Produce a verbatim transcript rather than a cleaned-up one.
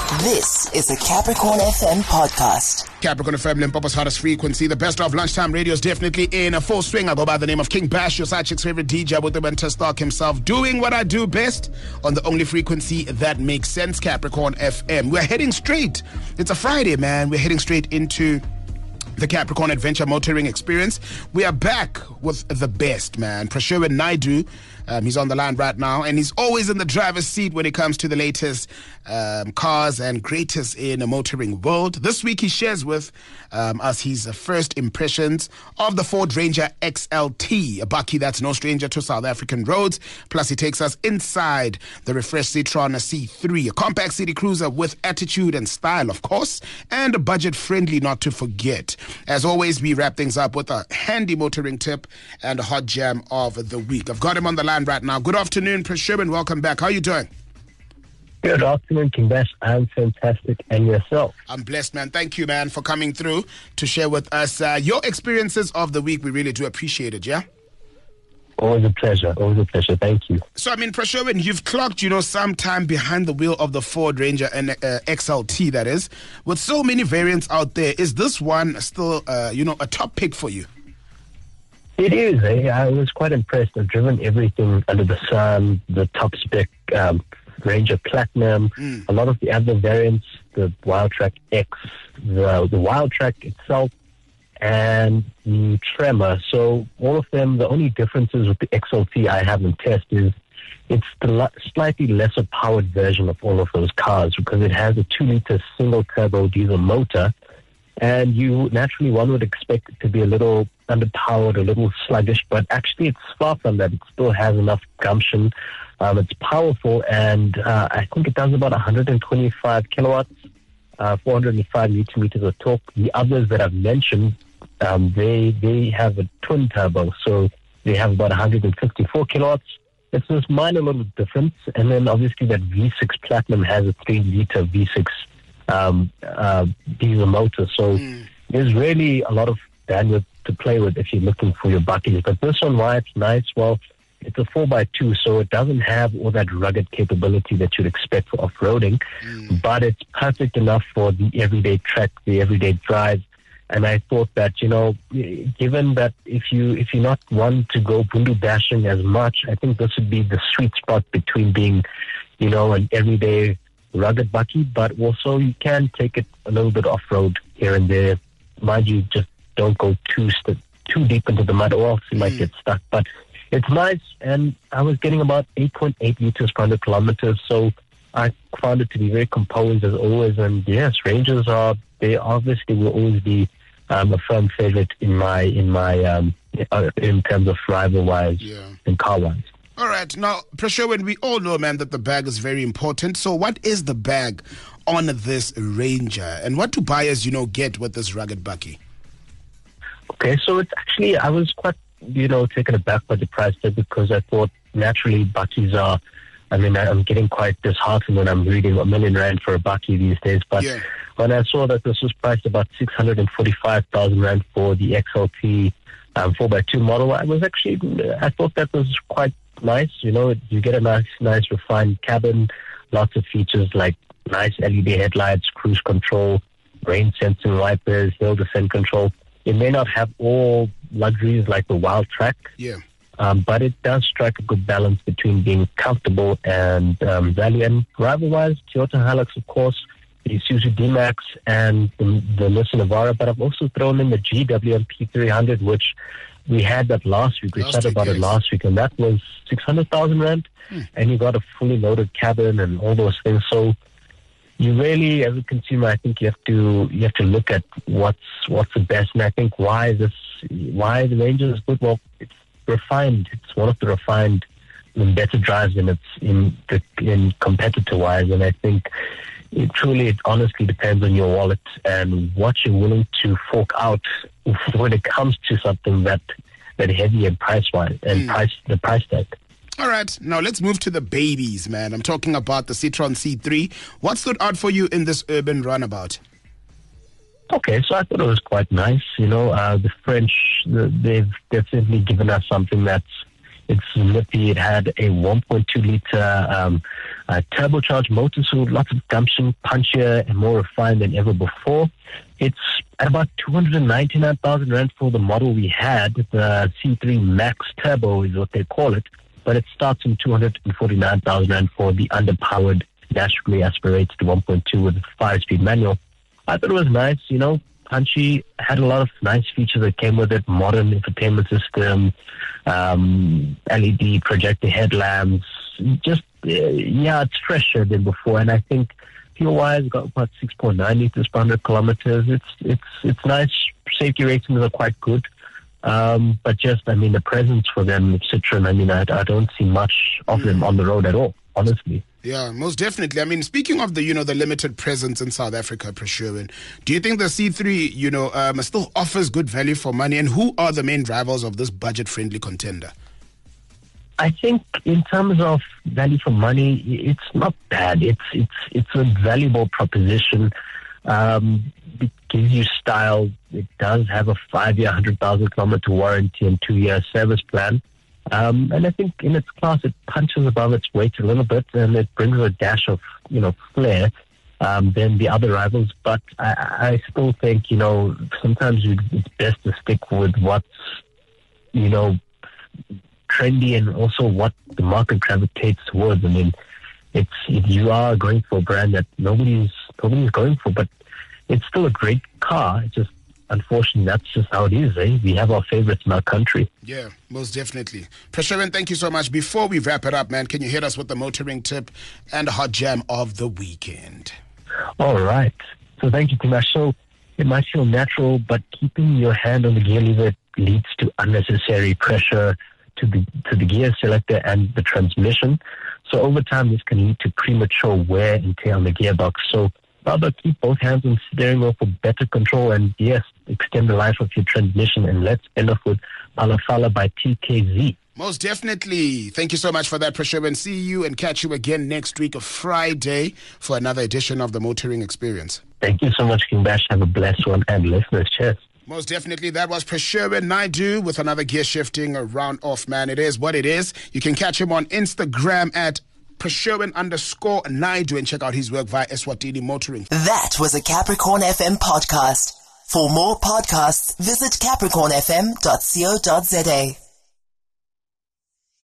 This is the Capricorn F M podcast. Capricorn F M, Limpopo's hottest frequency. The best of lunchtime radio is definitely in a full swing. I go by the name of King Bash, your side chick's favorite D J with the mentor stock himself, doing what I do best on the only frequency that makes sense, Capricorn F M. We're heading straight. It's a Friday, man. We're heading straight into the Capricorn Adventure Motoring Experience. We are back with the best, man. Prashurwin Naidu. Um, he's on the line right now, and he's always in the driver's seat when it comes to the latest um, cars and greatest in the motoring world. This week, he shares with um, us his first impressions of the Ford Ranger X L T, a bakkie that's no stranger to South African roads. Plus, he takes us inside the refreshed Citroen C three, a compact city cruiser with attitude and style, of course, and a budget-friendly not to forget. As always, we wrap things up with a handy motoring tip and a hot jam of the week. I've got him on the line right now. Good afternoon, Prashurwin. Welcome back. How are you doing? Good afternoon, King Bash. I'm fantastic. And yourself? I'm blessed, man. Thank you, man, for coming through to share with us uh, your experiences of the week. We really do appreciate it, yeah? Always a pleasure. Always a pleasure. Thank you. So, I mean, Prashurwin, you've clocked, you know, some time behind the wheel of the Ford Ranger and uh, X L T, that is. With so many variants out there, is this one still, uh, you know, a top pick for you? It is. Eh? I was quite impressed. I've driven everything under the sun, the top spec um, Ranger Platinum, mm. a lot of the other variants, the Wildtrak X, the, the Wildtrak itself, and the Tremor. So all of them, the only differences with the X L T I haven't tested is it's the slightly lesser powered version of all of those cars because it has a two liter single turbo diesel motor. And you naturally, one would expect it to be a little underpowered, a little sluggish, but actually it's far from that. It still has enough gumption. Um, it's powerful, and uh, I think it does about one hundred twenty-five kilowatts, uh, four hundred five newton meters of torque. The others that I've mentioned, um, they they have a twin turbo, so they have about one hundred fifty-four kilowatts. It's this minor little difference, and then obviously that V six Platinum has a three liter V six Um, uh, diesel motor, so mm. there's really a lot of bandwidth to play with if you're looking for your bakkies. But this one, why it's nice, well, it's a four by two, so it doesn't have all that rugged capability that you'd expect for off-roading, mm. but it's perfect enough for the everyday trek, the everyday drive. And I thought that, you know, given that if you if you're not one to go bundu bashing as much, I think this would be the sweet spot between being, you know, an everyday rugged bakkie, but also you can take it a little bit off-road here and there. Mind you, just don't go too st- too deep into the mud or else you mm. might get stuck. But it's nice, and I was getting about eight point eight liters per one hundred kilometers, so I found it to be very composed as always. And yes, Rangers are, they obviously will always be um, a firm favorite in my, in my um, in terms of rival-wise yeah. and car-wise. All right. Now, Prashurwin, we all know, man, that the bag is very important. So what is the bag on this Ranger? And what do buyers, you know, get with this rugged bakkie? Okay, so it's actually, I was quite, you know, taken aback by the price tag because I thought naturally bakkies are, I mean, I'm getting quite disheartened when I'm reading a million rand for a bakkie these days. But yeah. when I saw that this was priced about six hundred forty-five thousand rand for the X L T um, four by two model, I was actually, I thought that was quite nice. You know, you get a nice, nice refined cabin, lots of features like nice L E D headlights, cruise control, rain sensing wipers, hill descent control. It may not have all luxuries like the Wildtrak, yeah, um, but it does strike a good balance between being comfortable and um, value. And rival-wise, Toyota Hilux, of course, the Isuzu D-Max and the, the Nissan Navara, but I've also thrown in the G W M P three hundred, which we had that last week. We last chatted about yes. it last week, and that was six hundred thousand rand, hmm. and you got a fully loaded cabin and all those things. So you really, as a consumer, I think you have to you have to look at what's what's the best. And I think why this why the Ranger is good. Well, it's refined. It's one of the refined and better drives in its in the in competitor wise. And I think it truly, it honestly depends on your wallet and what you're willing to fork out when it comes to something that that heavy and price wise and mm. price the price tag. All right, now let's move to the babies, man. I'm talking about the Citroen C three. What stood out for you in this urban runabout? Okay, so I thought it was quite nice. You know, uh, the French, the, they've definitely given us something that's, It's nippy. It had a one point two liter um, uh, turbocharged motor, so lots of gumption, punchier, and more refined than ever before. It's at about two hundred ninety-nine thousand rand for the model we had. The C three Max Turbo is what they call it, but it starts in two hundred forty-nine thousand rand for the underpowered, naturally aspirated one point two with a five-speed manual. I thought it was nice, you know, punchy, had a lot of nice features that came with it, modern infotainment system, um, L E D projector headlamps, just, uh, yeah, it's fresher than before. And I think fuel-wise, got about six point nine liters per one hundred kilometers. It's, it's, it's nice. Safety ratings are quite good. Um, but just, I mean, the presence for them, Citroen, I mean, I, I don't see much of mm. them on the road at all, honestly. Yeah, most definitely. I mean, speaking of the, you know, the limited presence in South Africa, Prasherwin, do you think the C three, you know, um, still offers good value for money? And who are the main rivals of this budget-friendly contender? I think in terms of value for money, it's not bad. It's it's it's a valuable proposition. Um, it gives you style. It does have a five-year, one hundred thousand kilometer warranty and two-year service plan. Um, and I think in its class, it punches above its weight a little bit, and it brings a dash of, you know, flair um, than the other rivals. But I, I still think, you know, sometimes it's best to stick with what's, you know, trendy and also what the market gravitates towards. I mean, it's if you are going for a brand that nobody's nobody's going for, but it's still a great car. It's just, unfortunately, that's just how it is, eh? We have our favorites in our country. Yeah, most definitely. Prasherwin, thank you so much. Before we wrap it up, man, can you hit us with the motoring tip and the hot jam of the weekend? All right. So thank you, Timash. So it might feel natural, but keeping your hand on the gear lever leads to unnecessary pressure to the to the gear selector and the transmission. So over time, this can lead to premature wear and tear on the gearbox. So rather keep both hands on the steering wheel for better control and, yes, extend the life of your transmission. And let's end off with Balafala by T K Z. Most definitely. Thank you so much for that, Prasherwin. See you and catch you again next week, Friday, for another edition of the Motoring Experience. Thank you so much, King Bash. Have a blessed one, and listeners, cheers. Most definitely. That was Prasherwin Naidu with another gear shifting round off, man. It is what it is. You can catch him on Instagram at Prasherwin underscore Naidu and check out his work via Eswatini Motoring. That was a Capricorn F M podcast. For more podcasts, visit capricorn f m dot co dot za.